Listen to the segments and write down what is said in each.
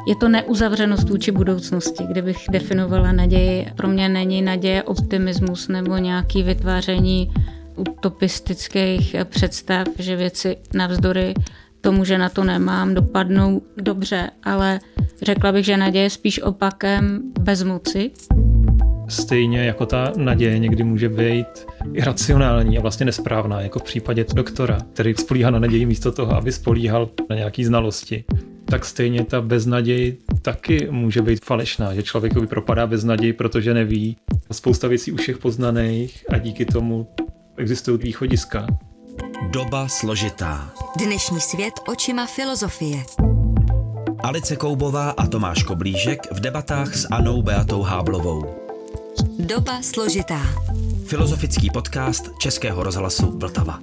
Je to neuzavřenost vůči budoucnosti, kdybych definovala naději. Pro mě není naděje optimismus nebo nějaké vytváření utopistických představ, že věci navzdory tomu, že na to nemám, dopadnou dobře, ale řekla bych, že naděje je spíš opakem bezmoci. Stejně jako ta naděje někdy může být iracionální a vlastně nesprávná, jako v případě doktora, který spolíhá na naději místo toho, aby spolíhal na nějaký znalosti. Tak stejně ta beznaděj taky může být falešná, že člověkovi propadá beznaděj, protože neví. Spousta věcí už je poznaných a díky tomu existují východiska. Doba složitá. Dnešní svět očima filozofie. Alice Koubová a Tomáš Koblížek v debatách s Annou Beatou Háblovou. Doba složitá. Filozofický podcast Českého rozhlasu Vltava.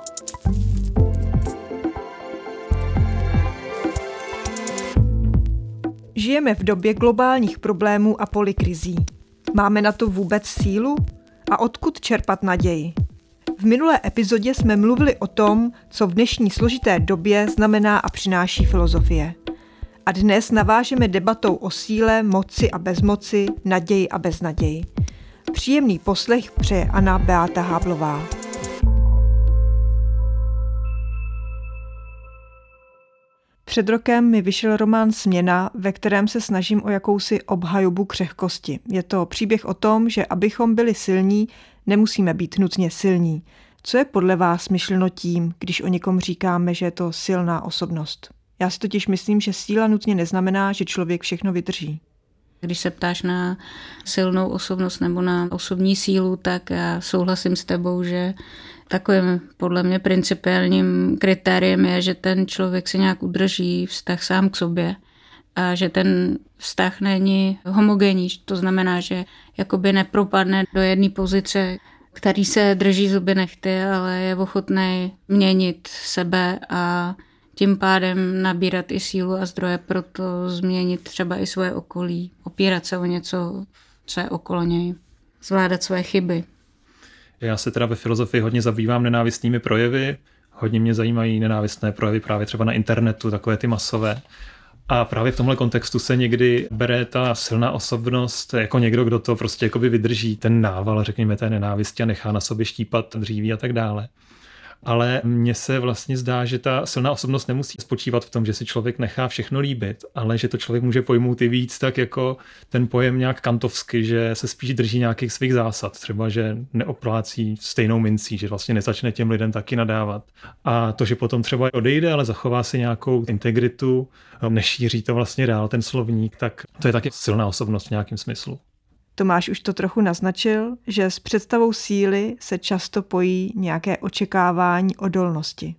Žijeme v době globálních problémů a polykrizí. Máme na to vůbec sílu? A odkud čerpat naději? V minulé epizodě jsme mluvili o tom, co v dnešní složité době znamená a přináší filozofie. A dnes navážeme debatou o síle, moci a bezmoci, naději a beznaději. Příjemný poslech přeje Anna Beata Háblová. Před rokem mi vyšel román Směna, ve kterém se snažím o jakousi obhajobu křehkosti. Je to příběh o tom, že abychom byli silní, nemusíme být nutně silní. Co je podle vás myšleno tím, když o někom říkáme, že je to silná osobnost? Já si totiž myslím, že síla nutně neznamená, že člověk všechno vydrží. Když se ptáš na silnou osobnost nebo na osobní sílu, tak já souhlasím s tebou, že takovým podle mě principiálním kritériem je, že ten člověk se nějak udrží vztah sám k sobě a že ten vztah není homogenní. To znamená, že jakoby nepropadne do jedné pozice, který se drží zuby nehty, ale je ochotný měnit sebe a tím pádem nabírat i sílu a zdroje pro to změnit třeba i svoje okolí, opírat se o něco, co je okolo něj, zvládat své chyby. Já se teda ve filozofii hodně zabývám nenávistnými projevy, hodně mě zajímají nenávistné projevy právě třeba na internetu, takové ty masové. A právě v tomhle kontextu se někdy bere ta silná osobnost jako někdo, kdo to prostě jakoby vydrží ten nával, řekněme, té nenávisti a nechá na sobě štípat dříví a tak dále. Ale mně se vlastně zdá, že ta silná osobnost nemusí spočívat v tom, že si člověk nechá všechno líbit, ale že to člověk může pojmout i víc tak jako ten pojem nějak kantovsky, že se spíš drží nějakých svých zásad, třeba že neoplácí stejnou mincí, že vlastně nezačne těm lidem taky nadávat. A to, že potom třeba odejde, ale zachová si nějakou integritu, nešíří to vlastně dál ten slovník, tak to je taky silná osobnost v nějakém smyslu. Tomáš už to trochu naznačil, že s představou síly se často pojí nějaké očekávání odolnosti.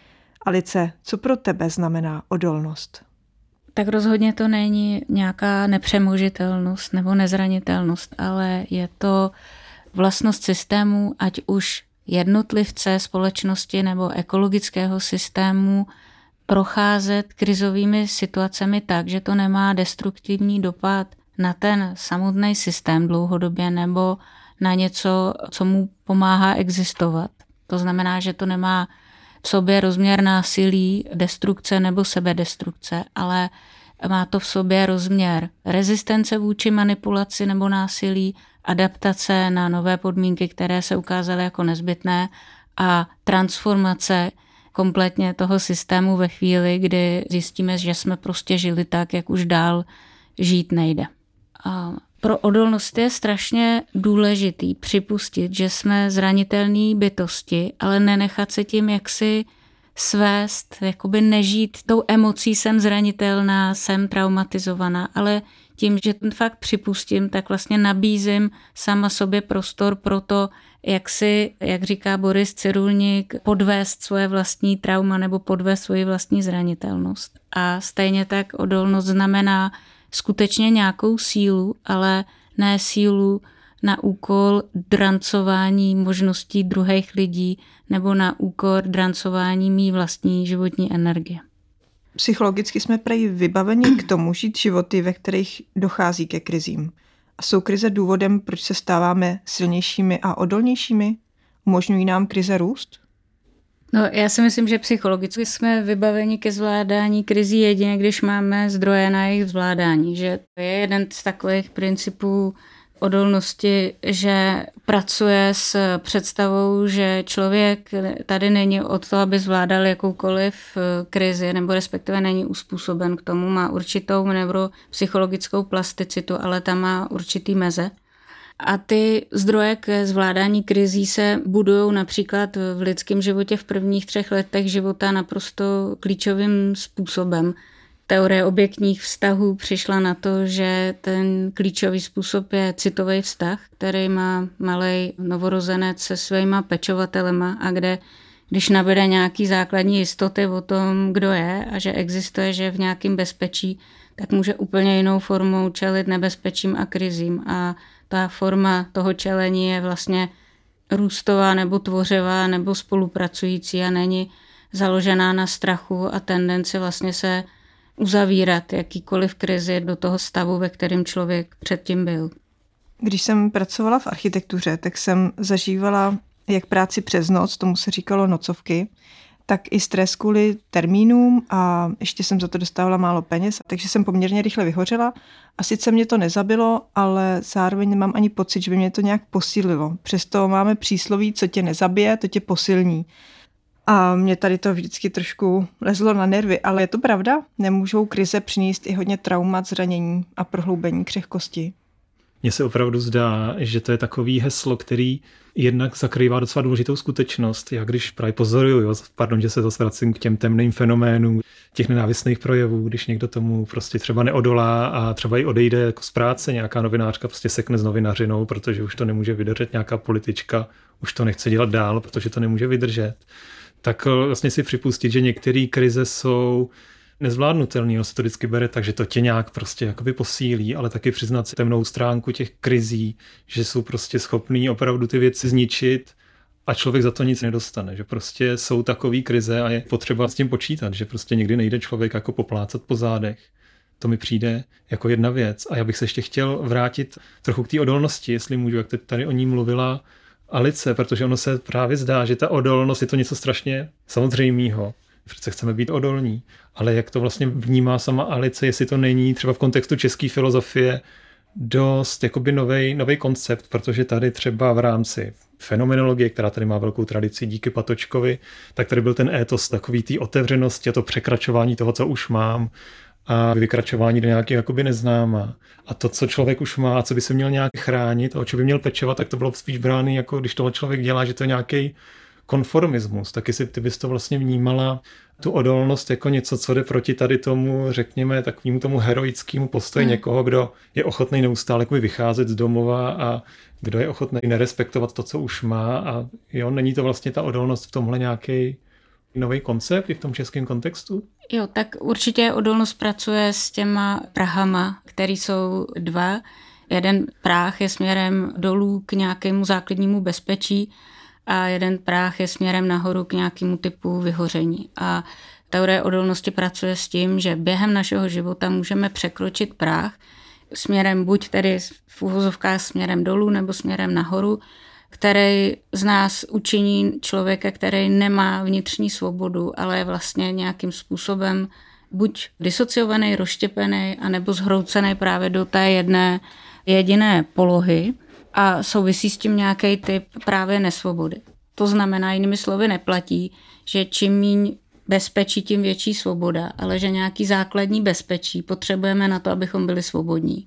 Alice, co pro tebe znamená odolnost? Tak rozhodně to není nějaká nepřemožitelnost nebo nezranitelnost, ale je to vlastnost systému, ať už jednotlivce, společnosti nebo ekologického systému, procházet krizovými situacemi tak, že to nemá destruktivní dopad na ten samotný systém dlouhodobě nebo na něco, co mu pomáhá existovat. To znamená, že to nemá v sobě rozměr násilí, destrukce nebo sebedestrukce, ale má to v sobě rozměr rezistence vůči manipulaci nebo násilí, adaptace na nové podmínky, které se ukázaly jako nezbytné a transformace kompletně toho systému ve chvíli, kdy zjistíme, že jsme prostě žili tak, jak už dál žít nejde. A pro odolnost je strašně důležitý připustit, že jsme zranitelné bytosti, ale nenechat se tím jaksi svést, jakoby nežít tou emocí jsem zranitelná, jsem traumatizovaná, ale tím, že ten fakt připustím, tak vlastně nabízím sama sobě prostor pro to, jak říká Boris Cyrulnik, podvést svoje vlastní trauma nebo podvést svoji vlastní zranitelnost. A stejně tak odolnost znamená skutečně nějakou sílu, ale ne sílu na úkol drancování možností druhých lidí nebo na úkor drancování mý vlastní životní energie. Psychologicky jsme prej vybaveni k tomu žít životy, ve kterých dochází ke krizím. A jsou krize důvodem, proč se stáváme silnějšími a odolnějšími? Umožňují nám krize růst? No, já si myslím, že psychologicky jsme vybaveni ke zvládání krizí jedině, když máme zdroje na jejich zvládání. Že to je jeden z takových principů odolnosti, že pracuje s představou, že člověk tady není od toho, aby zvládal jakoukoliv krizi, nebo respektive není uspůsoben k tomu, má určitou neuropsychologickou plasticitu, ale ta má určitý meze. A ty zdroje k zvládání krizí se budují například v lidském životě v prvních 3 letech života naprosto klíčovým způsobem. Teorie objektních vztahů přišla na to, že ten klíčový způsob je citový vztah, který má malej novorozenec se svýma pečovatelema a kde, když nabede nějaký základní jistoty o tom, kdo je a že existuje, že je v nějakém bezpečí, tak může úplně jinou formou čelit nebezpečím a krizím. A ta forma toho čelení je vlastně růstová nebo tvořivá nebo spolupracující a není založená na strachu a tendenci vlastně se uzavírat jakýkoliv krizi do toho stavu, ve kterém člověk předtím byl. Když jsem pracovala v architektuře, tak jsem zažívala jak práci přes noc, tomu se říkalo nocovky, tak i stres kvůli termínům a ještě jsem za to dostávala málo peněz, takže jsem poměrně rychle vyhořela. A sice mě to nezabilo, ale zároveň nemám ani pocit, že by mě to nějak posílilo. Přesto máme přísloví, co tě nezabije, to tě posilní. A mě tady to vždycky trošku lezlo na nervy, ale je to pravda? Nemůžou krize přinést i hodně traumat, zranění a prohloubení křehkosti? Mně se opravdu zdá, že to je takový heslo, který jednak zakrývá docela důležitou skutečnost. Já když právě pozoruju, že se zase vracím k těm temným fenoménům těch nenávistných projevů, když někdo tomu prostě třeba neodolá a třeba i odejde jako z práce, nějaká novinářka prostě sekne s novinařinou, protože už to nemůže vydržet, nějaká politička už to nechce dělat dál, protože to nemůže vydržet. Tak vlastně si připustit, že některé krize jsou nezvládnutelný, se to vždycky bere tak, že to tě nějak prostě jakoby posílí, ale taky přiznat si temnou stránku těch krizí, že jsou prostě schopný opravdu ty věci zničit a člověk za to nic nedostane, že prostě jsou takový krize a je potřeba s tím počítat, že prostě někdy nejde člověk jako poplácat po zádech. To mi přijde jako jedna věc. A já bych se ještě chtěl vrátit trochu k té odolnosti, jestli můžu, jak teď tady o ní mluvila Alice, protože ono se právě zdá, že ta odolnost je to něco strašně samozřejmého. Přece chceme být odolní. Ale jak to vlastně vnímá sama Alice, jestli to není třeba v kontextu české filozofie dost jakoby novej koncept, protože tady třeba v rámci fenomenologie, která tady má velkou tradici díky Patočkovi, tak tady byl ten étos takový té otevřenosti a to překračování toho, co už mám a vykračování do nějakého jakoby neznáma. A to, co člověk už má, co by se měl nějak chránit a o čem by měl pečovat, tak to bylo spíš brány, jako když toho člověk dělá, že to je nějaký konformismus. Tak jestli ty bys to vlastně vnímala tu odolnost jako něco, co jde proti tady tomu, řekněme, takovému tomu heroickému postoji někoho, kdo je ochotný neustále vycházet z domova a kdo je ochotný nerespektovat to, co už má. A jo, není to vlastně ta odolnost v tomhle nějaký nový koncept i v tom českém kontextu? Jo, tak určitě odolnost pracuje s těma prahama, které jsou 2. Jeden práh je směrem dolů k nějakému základnímu bezpečí a jeden práh je směrem nahoru k nějakému typu vyhoření. A teorie odolnosti pracuje s tím, že během našeho života můžeme překročit práh směrem buď tedy v uvozovkách směrem dolů nebo směrem nahoru, který z nás učiní člověka, který nemá vnitřní svobodu, ale je vlastně nějakým způsobem buď disociovaný, rozštěpený, anebo zhroucený právě do té jedné jediné polohy a souvisí s tím nějaký typ právě nesvobody. To znamená, jinými slovy neplatí, že čím míň bezpečí, tím větší svoboda, ale že nějaký základní bezpečí potřebujeme na to, abychom byli svobodní.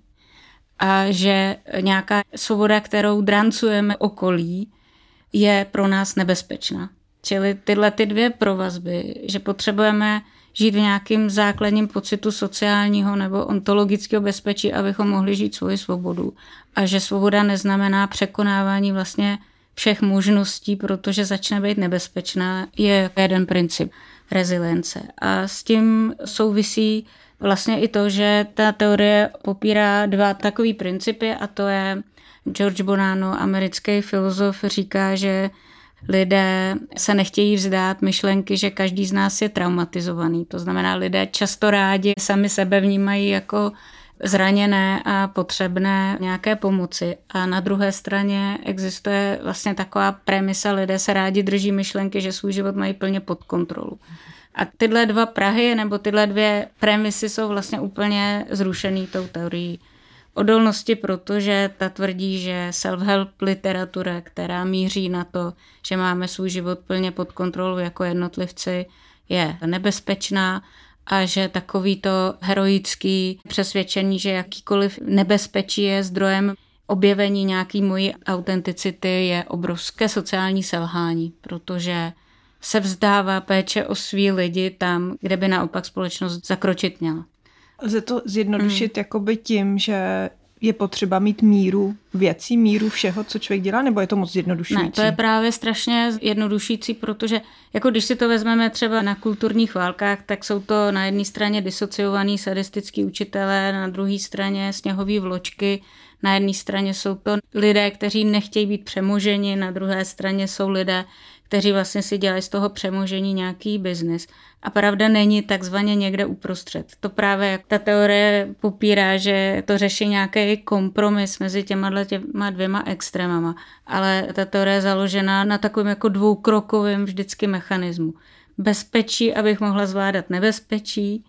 A že nějaká svoboda, kterou drancujeme okolí, je pro nás nebezpečná. Čili tyhle ty 2 provazby, že potřebujeme žít v nějakém základním pocitu sociálního nebo ontologického bezpečí, abychom mohli žít svoji svobodu. A že svoboda neznamená překonávání vlastně všech možností, protože začne být nebezpečná, je jeden princip rezilience. A s tím souvisí vlastně i to, že ta teorie popírá 2 takový principy a to je George Bonanno, americký filozof, říká, že lidé se nechtějí vzdát myšlenky, že každý z nás je traumatizovaný. To znamená, lidé často rádi sami sebe vnímají jako zraněné a potřebné nějaké pomoci. A na druhé straně existuje vlastně taková premisa, lidé se rádi drží myšlenky, že svůj život mají plně pod kontrolu. A tyhle dva prahy nebo tyhle dvě premisy jsou vlastně úplně zrušený tou teorií odolnosti, protože ta tvrdí, že self-help literatura, která míří na to, že máme svůj život plně pod kontrolou jako jednotlivci, je nebezpečná a že takovýto heroický přesvědčení, že jakýkoliv nebezpečí je zdrojem objevení nějaký mojí autenticity, je obrovské sociální selhání, protože se vzdává péče o svý lidi tam, kde by naopak společnost zakročit měla. Lze to zjednodušit jakoby tím, že je potřeba mít míru věcí, míru všeho, co člověk dělá, nebo je to moc zjednodušující? Ne, to je právě strašně jednodušující, protože jako když si to vezmeme třeba na kulturních válkách, tak jsou to na jedné straně disociovaný sadistický učitelé, na druhé straně sněhový vločky, na jedné straně jsou to lidé, kteří nechtějí být přemoženi, na druhé straně jsou lidé, kteří vlastně si dělají z toho přemožení nějaký biznis. A pravda není takzvaně někde uprostřed. To právě jak ta teorie popírá, že to řeší nějaký kompromis mezi těma dvěma extrémama. Ale ta teorie je založená na takovém jako dvoukrokovém vždycky mechanismu. Bezpečí, abych mohla zvládat nebezpečí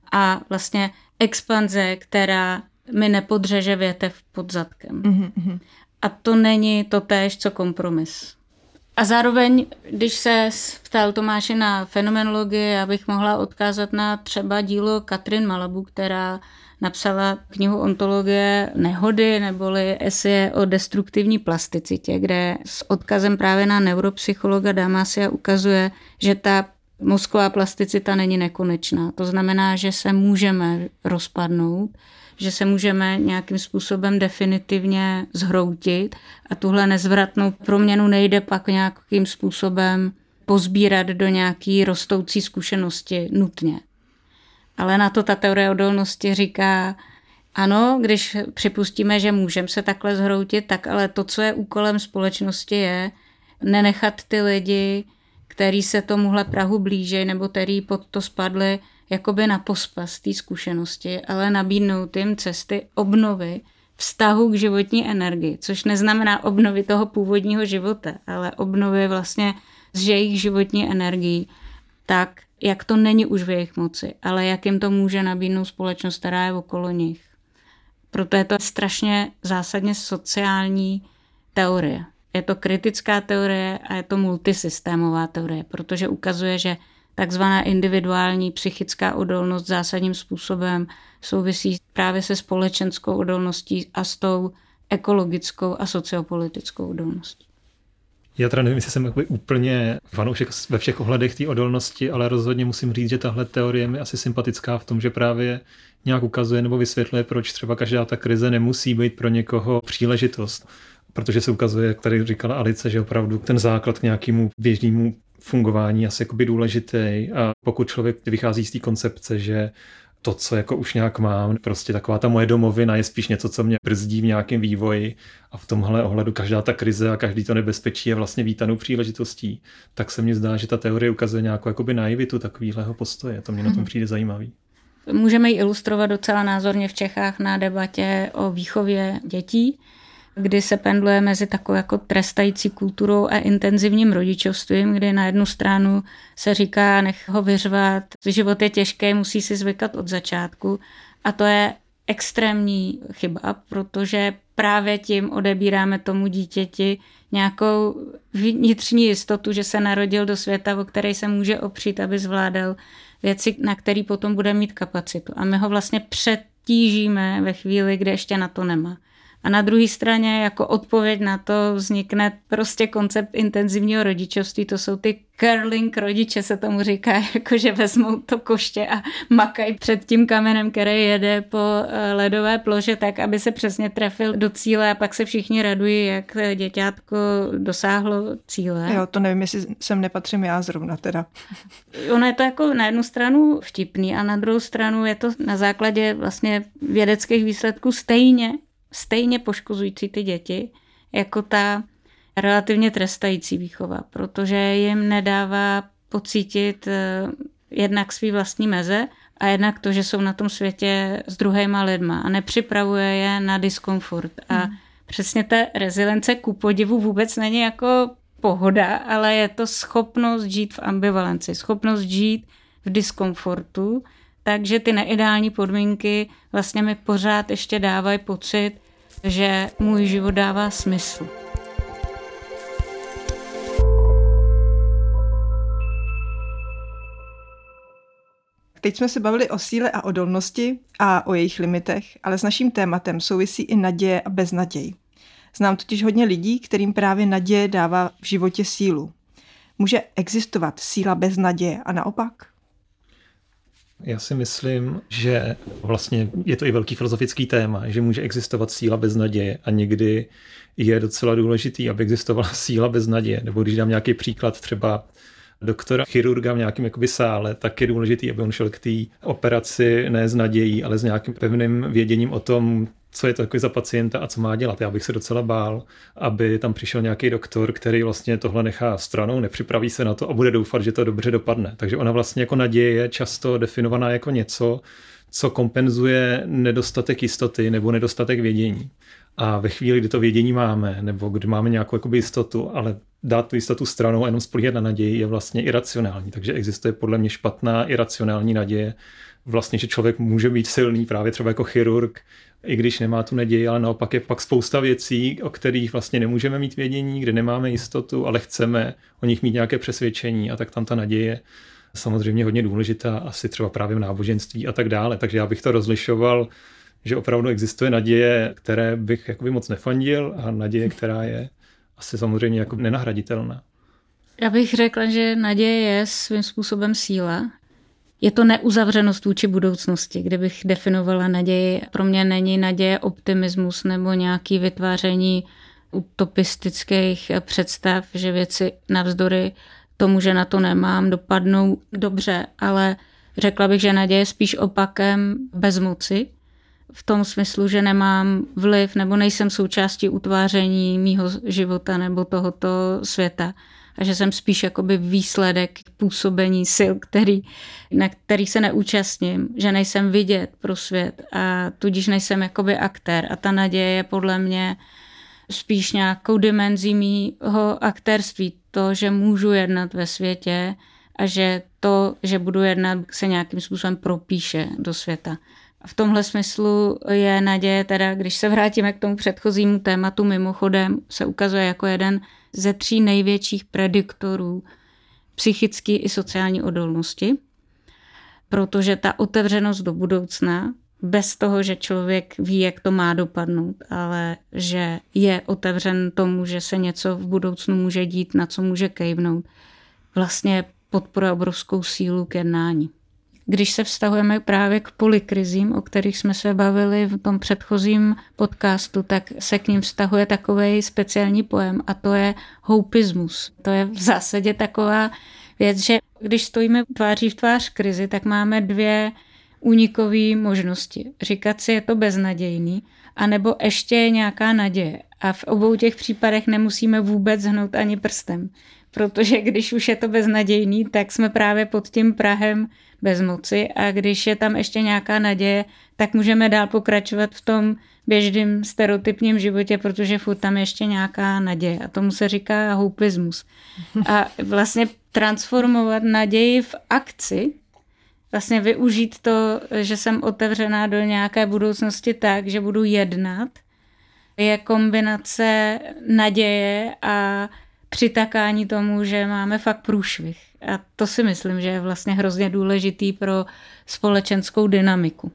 a vlastně expanze, která mi nepodřeže větev pod zadkem. Mm-hmm. A to není totéž, co kompromis. A zároveň, když se ptal Tomáši na fenomenologii, já bych mohla odkázat na třeba dílo Katrin Malabu, která napsala knihu Ontologie nehody, neboli eseje o destruktivní plasticitě, kde s odkazem právě na neuropsychologa Damasia ukazuje, že ta mozková plasticita není nekonečná. To znamená, že se můžeme rozpadnout, že se můžeme nějakým způsobem definitivně zhroutit a tuhle nezvratnou proměnu nejde pak nějakým způsobem pozbírat do nějaký rostoucí zkušenosti nutně. Ale na to ta teorie odolnosti říká, ano, když připustíme, že můžeme se takhle zhroutit, tak ale to, co je úkolem společnosti, je nenechat ty lidi, který se tomuhle prahu blíží nebo který pod to spadli, jakoby na pospas té zkušenosti, ale nabídnout jim cesty obnovy vztahu k životní energii, což neznamená obnovy toho původního života, ale obnovy vlastně z jejich životní energií, tak jak to není už v jejich moci, ale jak jim to může nabídnout společnost, která je okolo nich. Proto je to strašně zásadně sociální teorie. Je to kritická teorie a je to multisystémová teorie, protože ukazuje, že takzvaná individuální psychická odolnost zásadním způsobem souvisí právě se společenskou odolností a s tou ekologickou a sociopolitickou odolností. Já teda nevím, jestli jsem úplně fanoušek ve všech ohledech té odolnosti, ale rozhodně musím říct, že tahle teorie mi asi sympatická v tom, že právě nějak ukazuje nebo vysvětluje, proč třeba každá ta krize nemusí být pro někoho příležitost. Protože se ukazuje, jak tady říkala Alice, že opravdu ten základ k nějakému běžnému fungování je asi jakoby důležitý a pokud člověk vychází z té koncepce, že to, co jako už nějak mám, prostě taková ta moje domovina je spíš něco, co mě brzdí v nějakém vývoji a v tomhle ohledu každá ta krize a každý to nebezpečí je vlastně vítanou příležitostí, tak se mně zdá, že ta teorie ukazuje nějakou jakoby naivitu takovýhleho postoje. To mě na tom přijde zajímavý. Můžeme ji ilustrovat docela názorně v Čechách na debatě o výchově dětí, kdy se pendluje mezi takovou jako trestající kulturou a intenzivním rodičovstvím, kdy na jednu stranu se říká, nech ho vyřvat, život je těžký, musí si zvykat od začátku. A to je extrémní chyba, protože právě tím odebíráme tomu dítěti nějakou vnitřní jistotu, že se narodil do světa, o který se může opřít, aby zvládal věci, na který potom bude mít kapacitu. A my ho vlastně přetížíme ve chvíli, kdy ještě na to nemá. A na druhé straně jako odpověď na to vznikne prostě koncept intenzivního rodičovství. To jsou ty curling rodiče, se tomu říká, jakože vezmou to koště a makají před tím kamenem, který jede po ledové ploše tak, aby se přesně trefil do cíle a pak se všichni radují, jak děťátko dosáhlo cíle. Jo, to nevím, jestli sem nepatřím já zrovna teda. Ono je to jako na jednu stranu vtipný a na druhou stranu je to na základě vlastně vědeckých výsledků stejně poškozující ty děti, jako ta relativně trestající výchova, protože jim nedává pocítit jednak svý vlastní meze a jednak to, že jsou na tom světě s druhýma lidma a nepřipravuje je na diskomfort. A přesně ta rezilience ku podivu vůbec není jako pohoda, ale je to schopnost žít v ambivalenci, schopnost žít v diskomfortu, takže ty neideální podmínky vlastně mi pořád ještě dávají pocit, že můj život dává smysl. Teď jsme se bavili o síle a odolnosti a o jejich limitech, ale s naším tématem souvisí i naděje a beznaděj. Znám totiž hodně lidí, kterým právě naděje dává v životě sílu. Může existovat síla bez naděje a naopak? Já si myslím, že vlastně je to i velký filozofický téma, že může existovat síla bez naděje a někdy je docela důležitý, aby existovala síla bez naděje. Nebo když dám nějaký příklad třeba doktora, chirurga v nějakém jakoby sále, tak je důležitý, aby on šel k té operaci ne s nadějí, ale s nějakým pevným věděním o tom, co je to jako za pacienta a co má dělat. Já bych se docela bál, aby tam přišel nějaký doktor, který vlastně tohle nechá stranou, nepřipraví se na to a bude doufat, že to dobře dopadne. Takže ona vlastně jako naděje je často definovaná jako něco, co kompenzuje nedostatek jistoty nebo nedostatek vědění. A ve chvíli, kdy to vědění máme, nebo kdy máme nějakou jakoby jistotu, ale dát tu jistotu stranou a jenom spolíhat na naději je vlastně iracionální. Takže existuje podle mě špatná iracionální naděje. Vlastně, že člověk může být silný právě třeba jako chirurg, i když nemá tu naději, ale naopak je pak spousta věcí, o kterých vlastně nemůžeme mít vědění, kde nemáme jistotu, ale chceme o nich mít nějaké přesvědčení a tak tam ta naděje je samozřejmě hodně důležitá, asi třeba právě v náboženství a tak dále. Takže já bych to rozlišoval, že opravdu existuje naděje, které bych jakoby moc nefandil a naděje, která je asi samozřejmě jako nenahraditelná. Já bych řekla, že naděje je svým způsobem síla. Je to neuzavřenost vůči budoucnosti, kdybych definovala naději. Pro mě není naděje optimismus nebo nějaké vytváření utopistických představ, že věci navzdory tomu, že na to nemám, dopadnou dobře, ale řekla bych, že naděje je spíš opakem bezmoci, v tom smyslu, že nemám vliv nebo nejsem součástí utváření mýho života nebo tohoto světa. A že jsem spíš jakoby výsledek působení sil, na který se neúčastním, že nejsem vidět pro svět a tudíž nejsem jakoby aktér. A ta naděje je podle mě spíš nějakou dimenzí mýho aktérství. To, že můžu jednat ve světě a že to, že budu jednat, se nějakým způsobem propíše do světa. A v tomhle smyslu je naděje, teda, když se vrátíme k tomu předchozímu tématu, mimochodem se ukazuje jako jeden ze 3 největších prediktorů psychické i sociální odolnosti, protože ta otevřenost do budoucna, bez toho, že člověk ví, jak to má dopadnout, ale že je otevřen tomu, že se něco v budoucnu může dít, na co může kejvnout, vlastně podporuje obrovskou sílu k jednání. Když se vztahujeme právě k polykrizím, o kterých jsme se bavili v tom předchozím podcastu, tak se k ním vztahuje takový speciální pojem a to je houpismus. To je v zásadě taková věc, že když stojíme tváří v tvář krizi, tak máme 2 únikové možnosti. Říkat si, je to beznadějný, anebo ještě je nějaká naděje. A v obou těch případech nemusíme vůbec hnout ani prstem. Protože když už je to beznadějný, tak jsme právě pod tím prahem bezmoci a když je tam ještě nějaká naděje, tak můžeme dál pokračovat v tom běžným stereotypním životě, protože furt tam ještě nějaká naděje. A tomu se říká houpismus. A vlastně transformovat naději v akci, vlastně využít to, že jsem otevřená do nějaké budoucnosti tak, že budu jednat, je kombinace naděje a přitakání tomu, že máme fakt průšvih. A to si myslím, že je vlastně hrozně důležitý pro společenskou dynamiku.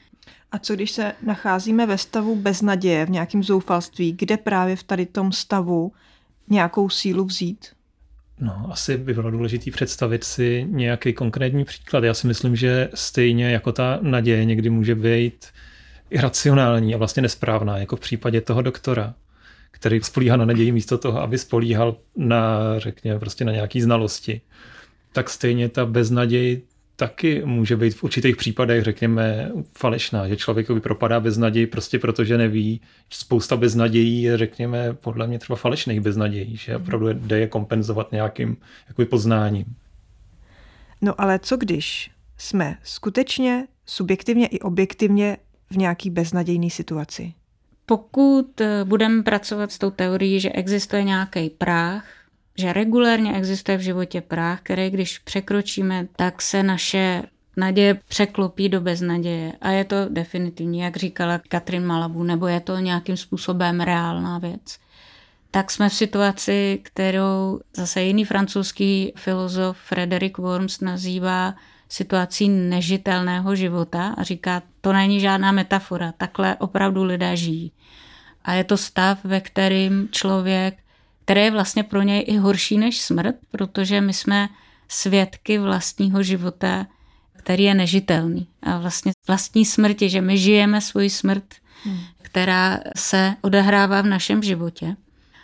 A co když se nacházíme ve stavu beznaděje, v nějakém zoufalství, kde právě v tady tom stavu nějakou sílu vzít? No, asi by bylo důležité představit si nějaký konkrétní příklad. Já si myslím, že stejně jako ta naděje někdy může být iracionální a vlastně nesprávná, jako v případě toho doktora, který spolíhá na naději místo toho, aby spolíhal na, řekněme, prostě na nějaký znalosti. Tak stejně ta beznaděj taky může být v určitých případech, řekněme, falešná, že člověk propadá beznaději prostě protože neví. Spousta beznadějí je, řekněme, podle mě třeba falešných beznadějí, že opravdu jde je kompenzovat nějakým jakoby poznáním. No ale co když jsme skutečně, subjektivně i objektivně v nějaký beznadějné situaci? Pokud budeme pracovat s tou teorií, že existuje nějaký práh, že regulérně existuje v životě práh, který když překročíme, tak se naše naděje překlopí do beznaděje. A je to definitivní, jak říkala Katrin Malabou, nebo je to nějakým způsobem reálná věc. Tak jsme v situaci, kterou zase jiný francouzský filozof Frederick Worms nazývá situací nežitelného života a říká, to není žádná metafora, takhle opravdu lidé žijí. A je to stav, ve kterém člověk, který je vlastně pro něj i horší než smrt, protože my jsme svědky vlastního života, který je nežitelný. A vlastně vlastní smrti, že my žijeme svoji smrt, která se odehrává v našem životě.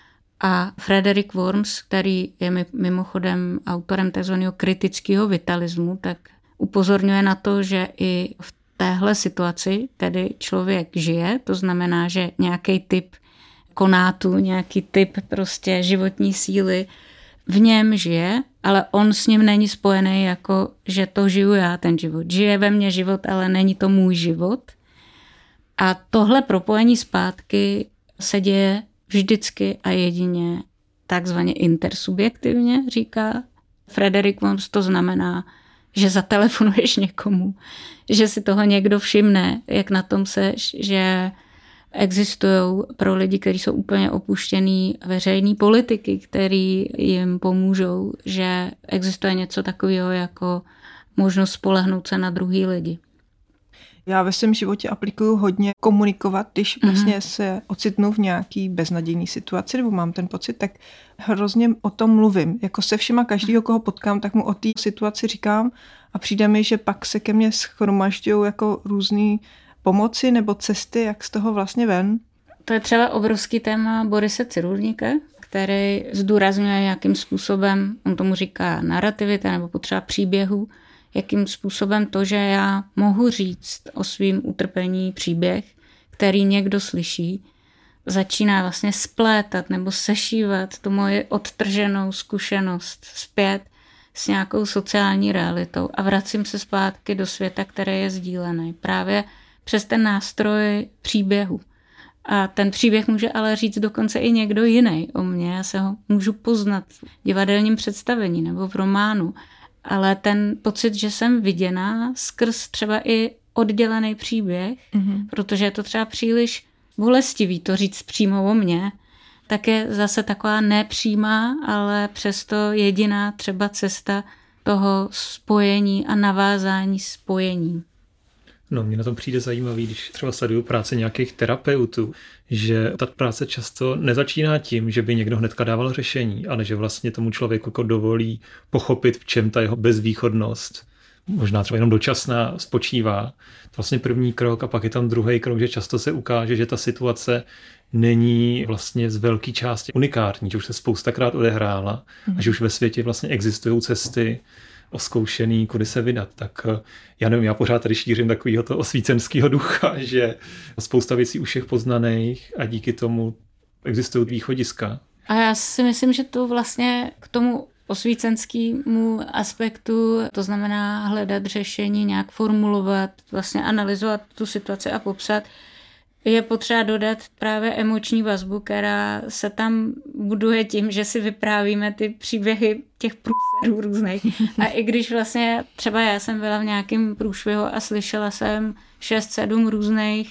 A Frederick Worms, který je mimochodem autorem tzv. Kritického vitalismu, tak upozorňuje na to, že i v téhle situaci tedy člověk žije, to znamená, že nějaký typ konátu, nějaký typ prostě životní síly v něm žije, ale on s ním není spojený jako, že to žiju já ten život. Žije ve mně život, ale není to můj život. A tohle propojení zpátky se děje vždycky a jedině takzvaně intersubjektivně, říká Frederick Worms, to znamená, že zatelefonuješ někomu, že si toho někdo všimne, jak na tom seš, že existují pro lidi, kteří jsou úplně opuštěný, veřejný politiky, který jim pomůžou, že existuje něco takového jako možnost spolehnout se na druhý lidi. Já ve svém životě aplikuju hodně komunikovat, když vlastně se ocitnu v nějaký beznadějný situaci, nebo mám ten pocit, tak hrozně o tom mluvím. Jako se všema každýho, koho potkám, tak mu o té situaci říkám a přijde mi, že pak se ke mně shromažďují jako různý pomoci nebo cesty, jak z toho vlastně ven. To je třeba obrovský téma Borise Cyrulníka, který zdůrazňuje, jakým způsobem, on tomu říká narrativita nebo potřeba příběhu, jakým způsobem to, že já mohu říct o svým utrpení příběh, který někdo slyší, začíná vlastně splétat nebo sešívat tu moji odtrženou zkušenost zpět s nějakou sociální realitou a vracím se zpátky do světa, který je sdílený. Právě přes ten nástroj příběhu. A ten příběh může ale říct dokonce i někdo jiný o mně. Já se ho můžu poznat v divadelním představení nebo v románu. Ale ten pocit, že jsem viděná skrz třeba i oddělený příběh, protože je to třeba příliš bolestivý to říct přímo o mně, tak je zase taková nepřímá, ale přesto jediná třeba cesta toho spojení a navázání spojení. No, mně na tom přijde zajímavý, když třeba sleduju práce nějakých terapeutů, že ta práce často nezačíná tím, že by někdo hnedka dával řešení, ale že vlastně tomu člověku jako dovolí pochopit, v čem ta jeho bezvýchodnost, možná třeba jenom dočasná, spočívá. Vlastně první krok a pak je tam druhý krok, že často se ukáže, že ta situace není vlastně z velké části unikátní, že už se spoustakrát odehrála a že už ve světě vlastně existují cesty oskoušený, kudy se vydat. Tak já nevím, já pořád tady šířím takovýho to osvícenského ducha, že spousta věcí už je poznaných a díky tomu existují východiska. A já si myslím, že to vlastně k tomu osvícenskému aspektu, to znamená hledat řešení, nějak formulovat, vlastně analyzovat tu situaci a popsat, je potřeba dodat právě emoční vazbu, která se tam buduje tím, že si vyprávíme ty příběhy těch průserů různých. A i když vlastně třeba já jsem byla v nějakém průšvihu a slyšela jsem 6-7 různých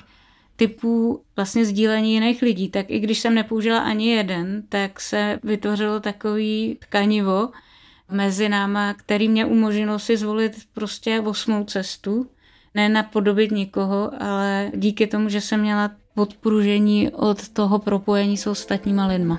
typů vlastně sdílení jiných lidí, tak i když jsem nepoužila ani jeden, tak se vytvořilo takový tkanivo mezi náma, který mě umožnilo si zvolit prostě 8. cestu, ne napodobit nikoho, ale díky tomu, že jsem měla podpružení od toho propojení s ostatníma lidma.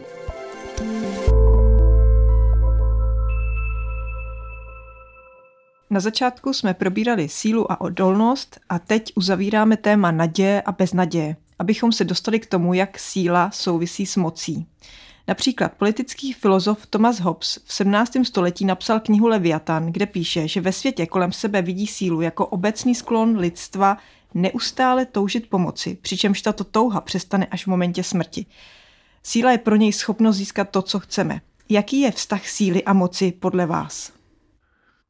Na začátku jsme probírali sílu a odolnost a teď uzavíráme téma naděje a beznaděje, abychom se dostali k tomu, jak síla souvisí s mocí. Například politický filozof Thomas Hobbes v 17. století napsal knihu Leviatan, kde píše, že ve světě kolem sebe vidí sílu jako obecný sklon lidstva neustále toužit pomoci, přičemž tato touha přestane až v momentě smrti. Síla je pro něj schopnost získat to, co chceme. Jaký je vztah síly a moci podle vás?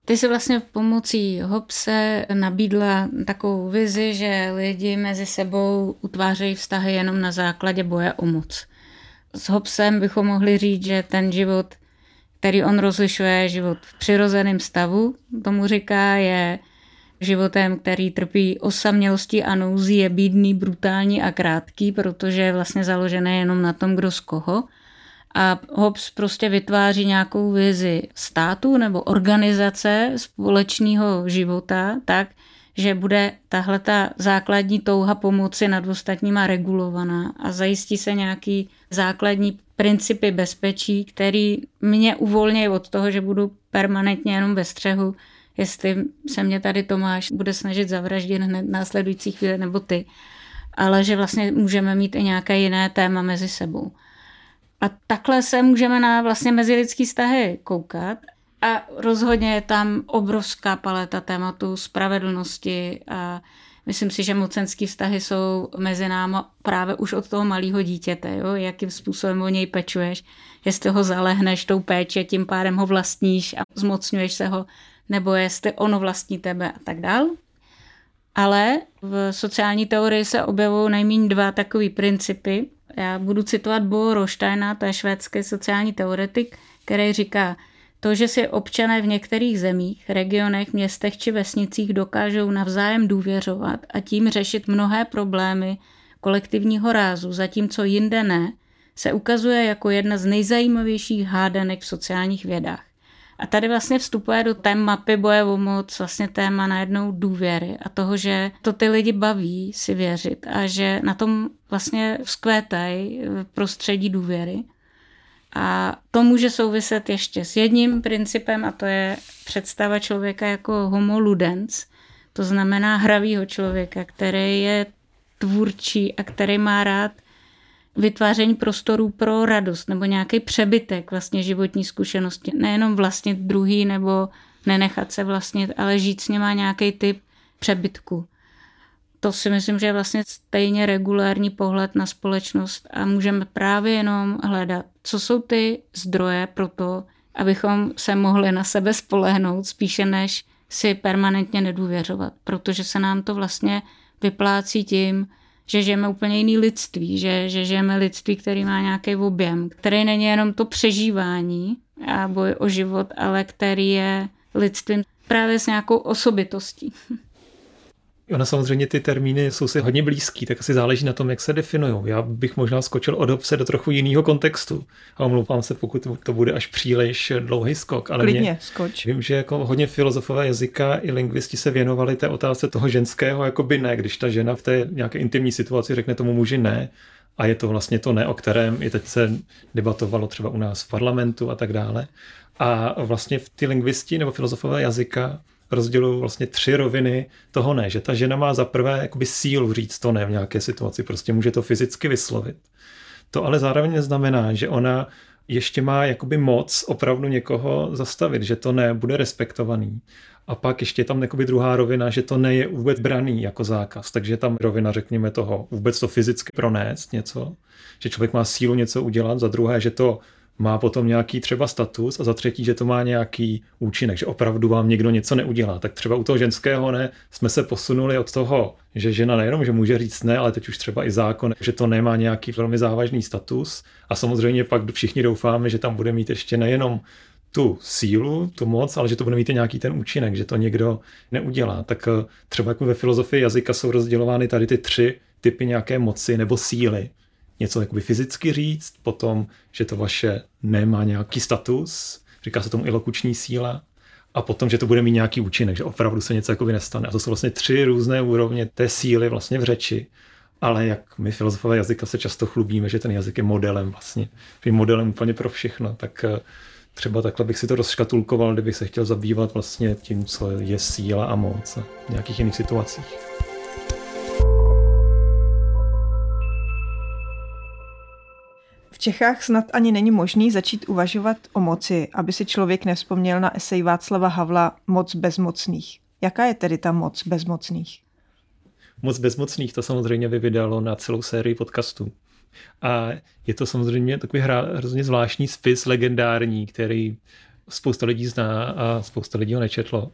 Ty si vlastně pomocí Hobbese nabídla takovou vizi, že lidi mezi sebou utvářejí vztahy jenom na základě boje o moc. S Hobbesem bychom mohli říct, že ten život, který on rozlišuje, život v přirozeném stavu, tomu říká, je životem, který trpí osamělostí a nouzí, je bídný, brutální a krátký, protože je vlastně založené jenom na tom, kdo z koho. A Hobbes prostě vytváří nějakou vizi státu nebo organizace společného života tak, že bude tahleta základní touha pomoci nad ostatníma regulovaná a zajistí se nějaký základní principy bezpečí, který mě uvolní od toho, že budu permanentně jenom ve střehu, jestli se mě tady Tomáš bude snažit zavraždit hned následující chvíli nebo ty, ale že vlastně můžeme mít i nějaké jiné téma mezi sebou. A takhle se můžeme na vlastně mezilidský vztahy koukat a rozhodně je tam obrovská paleta tématu spravedlnosti a myslím si, že mocenský vztahy jsou mezi náma právě už od toho malého dítěte, jo? Jakým způsobem o něj pečuješ, jestli ho zalehneš tou péče, tím pádem ho vlastníš a zmocňuješ se ho, nebo jestli ono vlastní tebe a tak dál. Ale v sociální teorii se objevují nejméně dva takový principy. Já budu citovat Bo Roštajna, to je švédský sociální teoretik, který říká, to, že si občané v některých zemích, regionech, městech či vesnicích dokážou navzájem důvěřovat a tím řešit mnohé problémy kolektivního rázu, zatímco jinde ne, se ukazuje jako jedna z nejzajímavějších hádanek v sociálních vědách. A tady vlastně vstupuje do té mapy boje o moc vlastně téma najednou důvěry a toho, že to ty lidi baví si věřit a že na tom vlastně vzkvétají v prostředí důvěry. A to může souviset ještě s jedním principem a to je představa člověka jako homo ludens, to znamená hravýho člověka, který je tvůrčí a který má rád vytváření prostorů pro radost nebo nějaký přebytek vlastně životní zkušenosti. Nejenom vlastnit druhý nebo nenechat se vlastnit, ale žít s něma nějaký typ přebytku. To si myslím, že je vlastně stejně regulární pohled na společnost a můžeme právě jenom hledat, co jsou ty zdroje pro to, abychom se mohli na sebe spolehnout, spíše než si permanentně nedůvěřovat, protože se nám to vlastně vyplácí tím, že žijeme úplně jiný lidství, že žijeme lidství, který má nějaký objem, který není jenom to přežívání a boj o život, ale který je lidstvím právě s nějakou osobitostí. Ono samozřejmě ty termíny jsou si hodně blízký, tak asi záleží na tom, jak se definují. Já bych možná skočil od Hobbese do trochu jiného kontextu. A omlouvám se, pokud to bude až příliš dlouhý skok. Ale klidně, skoč. Vím, že jako hodně filozofové jazyka i lingvisti se věnovali té otázce toho ženského jakoby ne, když ta žena v té nějaké intimní situaci řekne tomu muži ne. A je to vlastně to ne, o kterém i teď se debatovalo třeba u nás v parlamentu a tak dále. A vlastně v ty lingvisti nebo filozofové jazyka rozdělují vlastně 3 roviny toho ne, že ta žena má za prvé jakoby sílu říct to ne v nějaké situaci, prostě může to fyzicky vyslovit. To ale zároveň neznamená, že ona ještě má jakoby moc opravdu někoho zastavit, že to ne bude respektovaný. A pak ještě je tam jakoby druhá rovina, že to ne je vůbec braný jako zákaz, takže tam rovina, řekněme toho, vůbec to fyzicky pronést něco, že člověk má sílu něco udělat, za druhé, že to má potom nějaký třeba status a za třetí, že to má nějaký účinek, že opravdu vám někdo něco neudělá. Tak třeba u toho ženského ne jsme se posunuli od toho, že žena nejenom, že může říct ne, ale teď už třeba i zákon, že to nemá nějaký velmi závažný status a samozřejmě pak všichni doufáme, že tam bude mít ještě nejenom tu sílu, tu moc, ale že to bude mít i nějaký ten účinek, že to někdo neudělá. Tak třeba jako ve filozofii jazyka jsou rozdělovány tady ty 3 typy nějaké moci nebo síly. Něco jakoby fyzicky říct, potom, že to vaše nemá nějaký status, říká se tomu i lokuční síla, a potom, že to bude mít nějaký účinek, že opravdu se něco jakoby nestane. A to jsou vlastně 3 různé úrovně té síly vlastně v řeči, ale jak my filozofové jazyka se často chlubíme, že ten jazyk je modelem vlastně, že je modelem úplně pro všechno, tak třeba takhle bych si to rozškatulkoval, kdybych se chtěl zabývat vlastně tím, co je síla a moc v nějakých jiných situacích. V Čechách snad ani není možný začít uvažovat o moci, aby si člověk nevzpomněl na esej Václava Havla Moc bezmocných. Jaká je tedy ta moc bezmocných? Moc bezmocných to samozřejmě vydalo na celou sérii podcastů. A je to samozřejmě takový hrozně zvláštní spis legendární, který spousta lidí zná a spousta lidí ho nečetlo.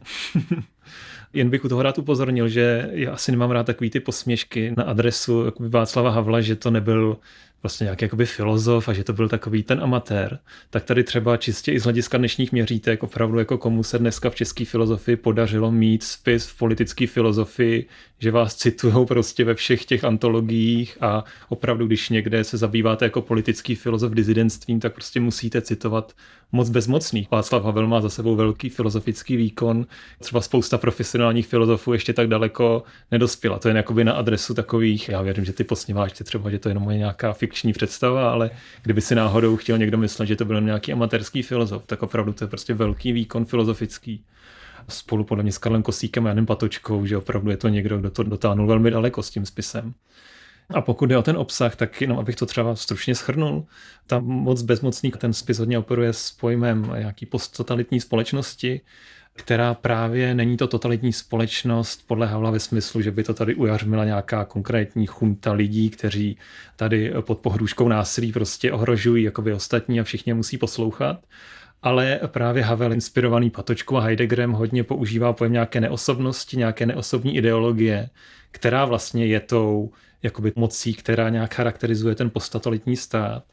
Jen bych u toho rád upozornil, že já asi nemám rád takový ty posměšky na adresu Václava Havla, že to nebyl vlastně nějaký jakoby filozof a že to byl takový ten amatér. Tak tady třeba čistě i z hlediska dnešních měřítek opravdu jako komu se dneska v české filozofii podařilo mít spis v politické filozofii, že vás citujou prostě ve všech těch antologiích a opravdu, když někde se zabýváte jako politický filozof disidentstvím, tak prostě musíte citovat moc bezmocných. Václav Havel má za sebou velký filozofický výkon, třeba spousta profesionálních filozofů ještě tak daleko nedospěla. To je jakoby na adresu takových, já věřím, že ty posměváčci třeba, že to jenom je nějaká fikční představa, ale kdyby si náhodou chtěl někdo myslet, že to byl nějaký amatérský filozof, tak opravdu to je prostě velký výkon filozofický. Spolu podle mě s Karlem Kosíkem a Janem Patočkou, že opravdu je to někdo, kdo to dotáhnul velmi daleko s tím spisem. A pokud jde o ten obsah, tak jenom abych to třeba stručně shrnul, tam moc bezmocný ten spis hodně operuje s pojmem nějaký posttotalitní společnosti, která právě není to totalitní společnost podle Havla ve smyslu, že by to tady ujařmila nějaká konkrétní chunta lidí, kteří tady pod pohrůžkou násilí prostě ohrožují jakoby ostatní a všichni musí poslouchat. Ale právě Havel, inspirovaný Patočkou a Heideggerem, hodně používá pojem nějaké neosobnosti, nějaké neosobní ideologie, která vlastně je tou jakoby mocí, která nějak charakterizuje ten posttotalitní stát.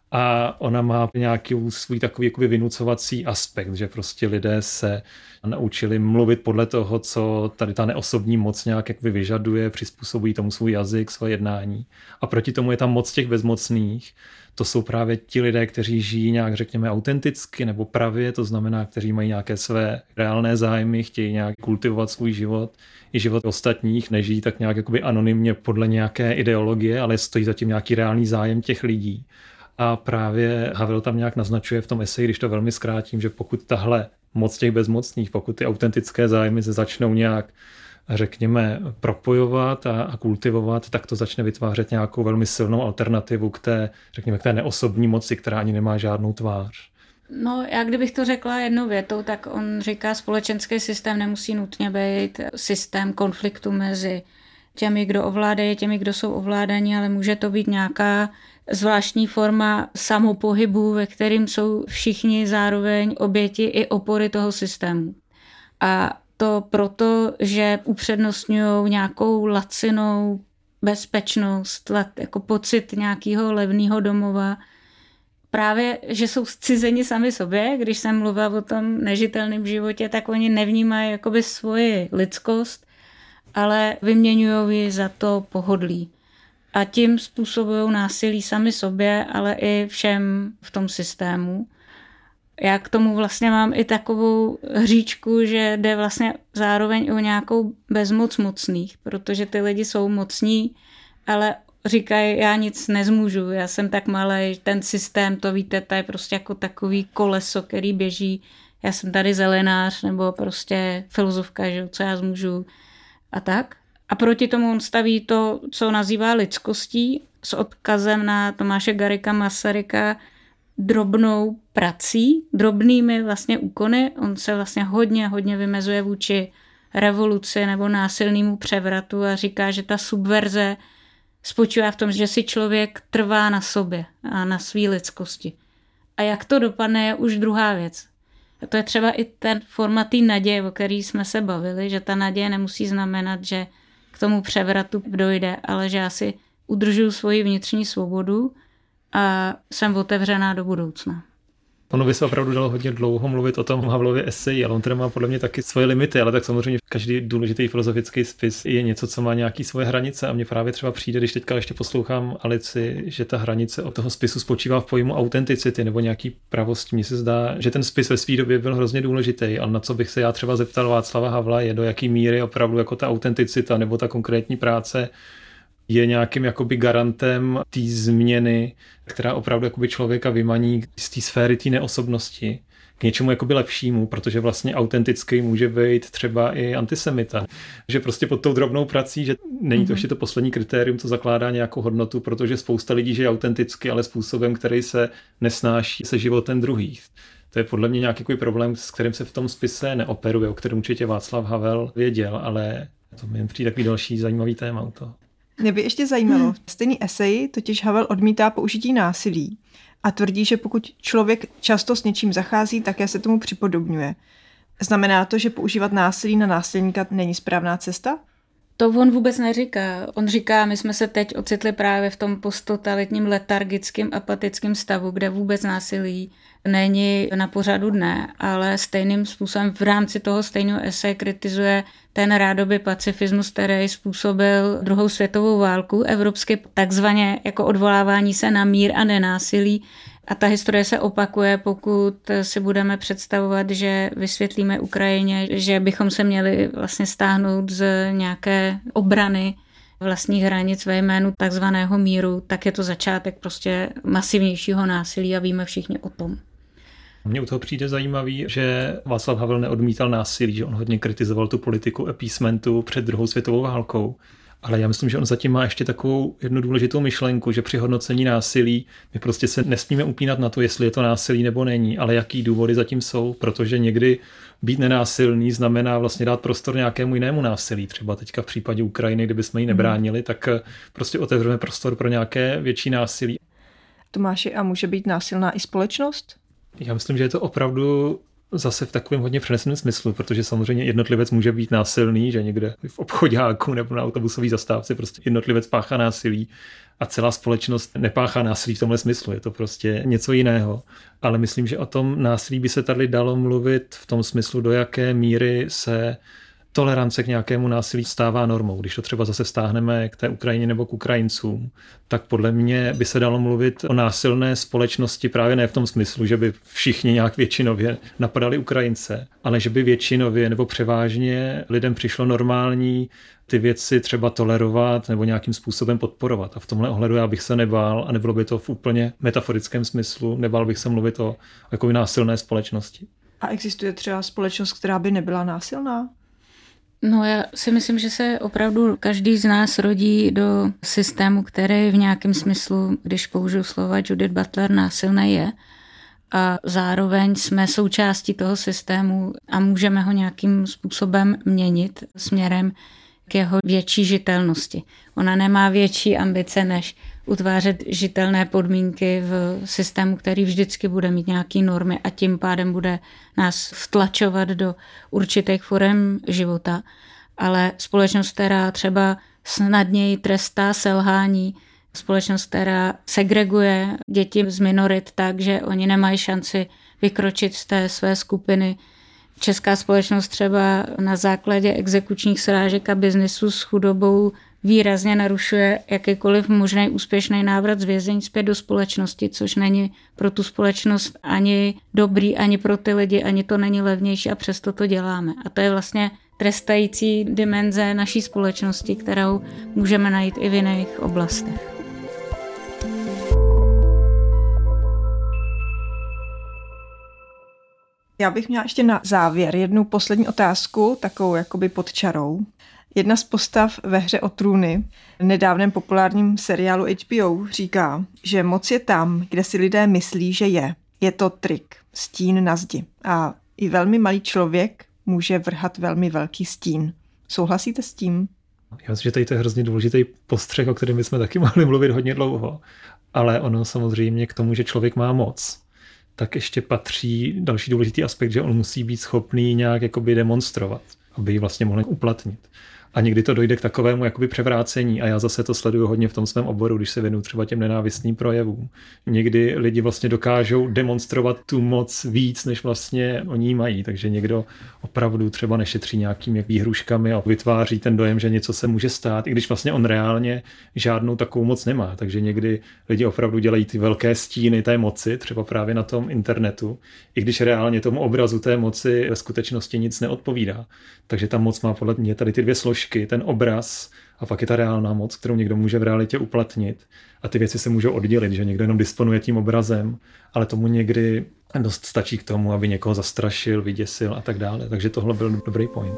A ona má nějaký svůj takový jakoby vynucovací aspekt, že prostě lidé se naučili mluvit podle toho, co tady ta neosobní moc nějak jakoby vyžaduje, přizpůsobují tomu svůj jazyk, své jednání. A proti tomu je tam moc těch bezmocných. To jsou právě ti lidé, kteří žijí nějak, řekněme, autenticky nebo pravě, to znamená, kteří mají nějaké své reálné zájmy, chtějí nějak kultivovat svůj život i život ostatních, nežijí tak nějak jakoby anonymně podle nějaké ideologie, ale stojí zatím nějaký reálný zájem těch lidí. A právě Havel tam nějak naznačuje v tom eseji, když to velmi zkrátím, že pokud tahle moc těch bezmocných, pokud ty autentické zájmy se začnou nějak, řekněme, propojovat a kultivovat, tak to začne vytvářet nějakou velmi silnou alternativu k té, řekněme, k té neosobní moci, která ani nemá žádnou tvář. No, já kdybych to řekla jednou větou, tak on říká, společenský systém nemusí nutně být systém konfliktu mezi těmi, kdo ovládají, těmi, kdo jsou ovládaní, ale může to být nějaká zvláštní forma samopohybu, ve kterým jsou všichni zároveň oběti i opory toho systému. A to proto, že upřednostňují nějakou lacinou bezpečnost, jako pocit nějakého levného domova. Právě, že jsou zcizeni sami sobě, když jsem mluvila o tom nežitelném životě, tak oni nevnímají jakoby svoji lidskost, ale vyměňují ji za to pohodlí. A tím způsobují násilí sami sobě, ale i všem v tom systému. Já k tomu vlastně mám i takovou hříčku, že jde vlastně zároveň o nějakou bezmoc mocných, protože ty lidi jsou mocní, ale říkají, já nic nezmůžu, já jsem tak malej, ten systém, to víte, to je prostě jako takový koleso, který běží, já jsem tady zelenář, nebo prostě filozofka, že co já zmůžu a tak. A proti tomu on staví to, co nazývá lidskostí, s odkazem na Tomáše Garrigua Masaryka, drobnou prací, drobnými vlastně úkony. On se vlastně hodně vymezuje vůči revoluci nebo násilnému převratu a říká, že ta subverze spočívá v tom, že si člověk trvá na sobě a na svý lidskosti. A jak to dopadne, je už druhá věc. A to je třeba i ten format té naděje, o který jsme se bavili, že ta naděje nemusí znamenat, že k tomu převratu dojde, ale že já si udržuju svoji vnitřní svobodu a jsem otevřená do budoucna. Ono by se opravdu dalo hodně dlouho mluvit o tom Havlově eseji, ale on teda má podle mě taky svoje limity, ale tak samozřejmě každý důležitý filozofický spis je něco, co má nějaký svoje hranice a mně právě třeba přijde, když teďka ještě poslouchám Alici, že ta hranice od toho spisu spočívá v pojmu autenticity nebo nějaký pravosti. Mně se zdá, že ten spis ve své době byl hrozně důležitý, ale na co bych se já třeba zeptal Václava Havla je, do jaký míry opravdu jako ta autenticita nebo ta konkrétní práce je nějakým jakoby garantem té změny, která opravdu jakoby člověka vymaní z té sféry té neosobnosti k něčemu jakoby lepšímu, protože vlastně autentický může být třeba i antisemita. Že prostě pod tou drobnou prací, že není to ještě to poslední kritérium, co zakládá nějakou hodnotu, protože spousta lidí žije autenticky, ale způsobem, který se nesnáší se životem druhých. To je podle mě nějaký problém, s kterým se v tom spise neoperuje, o kterém určitě Václav Havel věděl, ale to mi přijde takový další zajímavý téma u toho. Mě by ještě zajímalo, stejný esej totiž Havel odmítá použití násilí, a tvrdí, že pokud člověk často s něčím zachází, také se tomu připodobňuje. Znamená to, že používat násilí na násilníka není správná cesta? To on vůbec neříká. On říká, my jsme se teď ocitli právě v tom posttotalitním letargickým apatickým stavu, kde vůbec násilí není na pořadu dne, ale stejným způsobem v rámci toho stejného eseje kritizuje ten rádoby pacifismus, který způsobil druhou světovou válku, evropsky takzvaně jako odvolávání se na mír a nenásilí. A ta historie se opakuje, pokud si budeme představovat, že vysvětlíme Ukrajině, že bychom se měli vlastně stáhnout z nějaké obrany vlastních hranic ve jménu takzvaného míru, tak je to začátek prostě masivnějšího násilí a víme všichni o tom. Mně u toho přijde zajímavý, že Václav Havel neodmítal násilí, že on hodně kritizoval tu politiku appeasementu před druhou světovou válkou. Ale já myslím, že on zatím má ještě takovou jednu důležitou myšlenku, že při hodnocení násilí my prostě se nesmíme upínat na to, jestli je to násilí nebo není, ale jaký důvody zatím jsou, protože někdy být nenásilný znamená vlastně dát prostor nějakému jinému násilí. Třeba teďka v případě Ukrajiny, kdybychom ji nebránili, tak prostě otevřeme prostor pro nějaké větší násilí. Tomáši, a může být násilná i společnost? Já myslím, že je to opravdu zase v takovém hodně přeneseném smyslu, protože samozřejmě jednotlivec může být násilný, že někde v obchoďáku nebo na autobusové zastávce prostě jednotlivec páchá násilí a celá společnost nepáchá násilí v tomhle smyslu, je to prostě něco jiného. Ale myslím, že o tom násilí by se tady dalo mluvit v tom smyslu, do jaké míry se tolerance k nějakému násilí stává normou. Když to třeba zase vztáhneme k té Ukrajině nebo k Ukrajincům, tak podle mě by se dalo mluvit o násilné společnosti právě ne v tom smyslu, že by všichni nějak většinově napadali Ukrajince, ale že by většinově nebo převážně lidem přišlo normální ty věci třeba tolerovat nebo nějakým způsobem podporovat. A v tomhle ohledu já bych se nebál, a nebylo by to v úplně metaforickém smyslu, nebál bych se mluvit o jako násilné společnosti. A existuje třeba společnost, která by nebyla násilná? No já si myslím, že se opravdu každý z nás rodí do systému, který v nějakém smyslu, když použiju slova Judith Butler, násilný je. A zároveň jsme součástí toho systému a můžeme ho nějakým způsobem měnit směrem k jeho větší žitelnosti. Ona nemá větší ambice, než utvářet žitelné podmínky v systému, který vždycky bude mít nějaké normy a tím pádem bude nás vtlačovat do určitých forem života. Ale společnost, která třeba snadněji trestá selhání, společnost, která segreguje děti z minorit tak, že oni nemají šanci vykročit z té své skupiny. Česká společnost třeba na základě exekučních srážek a biznesu s chudobou výrazně narušuje jakýkoliv možný úspěšný návrat z vězení zpět do společnosti, což není pro tu společnost ani dobrý, ani pro ty lidi, ani to není levnější a přesto to děláme. A to je vlastně trestající dimenze naší společnosti, kterou můžeme najít i v jiných oblastech. Já bych měla ještě na závěr jednu poslední otázku, takovou jakoby pod čarou. Jedna z postav ve Hře o trůny, nedávném populárním seriálu HBO, říká, že moc je tam, kde si lidé myslí, že je. Je to trik, stín na zdi. A i velmi malý člověk může vrhat velmi velký stín. Souhlasíte s tím? Já myslím, že tady to je hrozně důležitý postřeh, o kterém bychom taky mohli mluvit hodně dlouho. Ale ono samozřejmě k tomu, že člověk má moc, tak ještě patří další důležitý aspekt, že on musí být schopný nějak jakoby demonstrovat, aby ji vlastně mohl uplatnit. A někdy to dojde k takovému jakoby převrácení a já zase to sleduju hodně v tom svém oboru, když se věnuju třeba těm nenávistným projevům. Někdy lidi vlastně dokážou demonstrovat tu moc víc, než vlastně oni mají, takže někdo opravdu třeba nešetří nějakými výhruškami a vytváří ten dojem, že něco se může stát, i když vlastně on reálně žádnou takovou moc nemá. Takže někdy lidi opravdu dělají ty velké stíny té moci, třeba právě na tom internetu, i když reálně tomu obrazu té moci ve skutečnosti nic neodpovídá. Takže ta moc má podle mě tady ty dvě složky, ten obraz a pak je ta reálná moc, kterou někdo může v realitě uplatnit. A ty věci se můžou oddělit, že někdo jenom disponuje tím obrazem, ale tomu někdy dost stačí k tomu, aby někoho zastrašil, vyděsil a tak dále. Takže tohle byl dobrý point.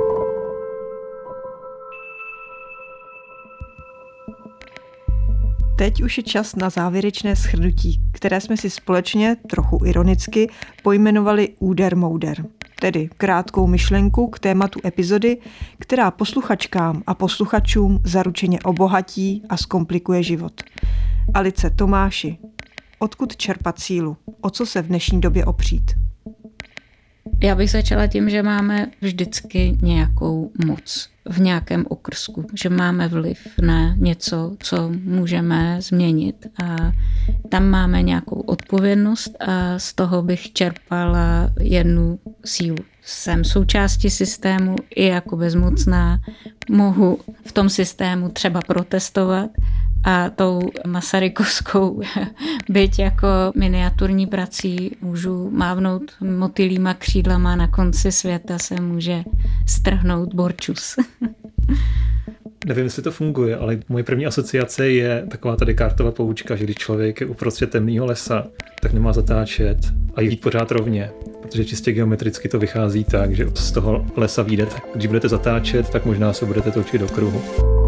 Teď už je čas na závěrečné shrnutí, které jsme si společně, trochu ironicky, pojmenovali Úder mouder. Tedy krátkou myšlenku k tématu epizody, která posluchačkám a posluchačům zaručeně obohatí a zkomplikuje život. Alice, Tomáši, odkud čerpat sílu, o co se v dnešní době opřít. Já bych začala tím, že máme vždycky nějakou moc v nějakém okrsku, že máme vliv na něco, co můžeme změnit a tam máme nějakou odpovědnost a z toho bych čerpala jednu sílu. Jsem součástí systému i jako bezmocná, mohu v tom systému třeba protestovat a tou masarykovskou, byť jako miniaturní prací, můžu mávnout motýlíma křídlama, na konci světa se může strhnout borčus. Nevím, jestli to funguje, ale moje první asociace je taková ta Descartova poučka, že když člověk je uprostřed temného lesa, tak nemá zatáčet a jít pořád rovně, protože čistě geometricky to vychází tak, že z toho lesa vyjdete. Když budete zatáčet, tak možná se budete točit do kruhu.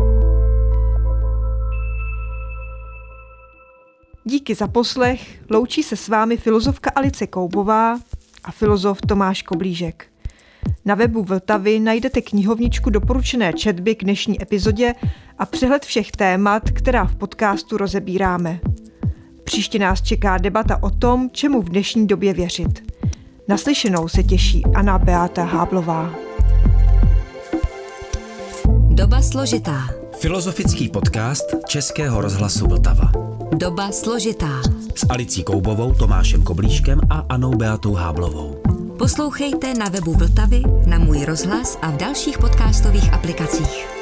Díky za poslech, loučí se s vámi filozofka Alice Koubová a filozof Tomáš Koblížek. Na webu Vltavy najdete knihovničku doporučené četby k dnešní epizodě a přehled všech témat, která v podcastu rozebíráme. Příště nás čeká debata o tom, čemu v dnešní době věřit. Naslyšenou se těší Anna Beata Háblová. Doba složitá. Filozofický podcast Českého rozhlasu Vltava. Doba složitá. S Alicí Koubovou, Tomášem Koblížkem a Annou Beatou Háblovou. Poslouchejte na webu Vltavy, na Můj rozhlas a v dalších podcastových aplikacích.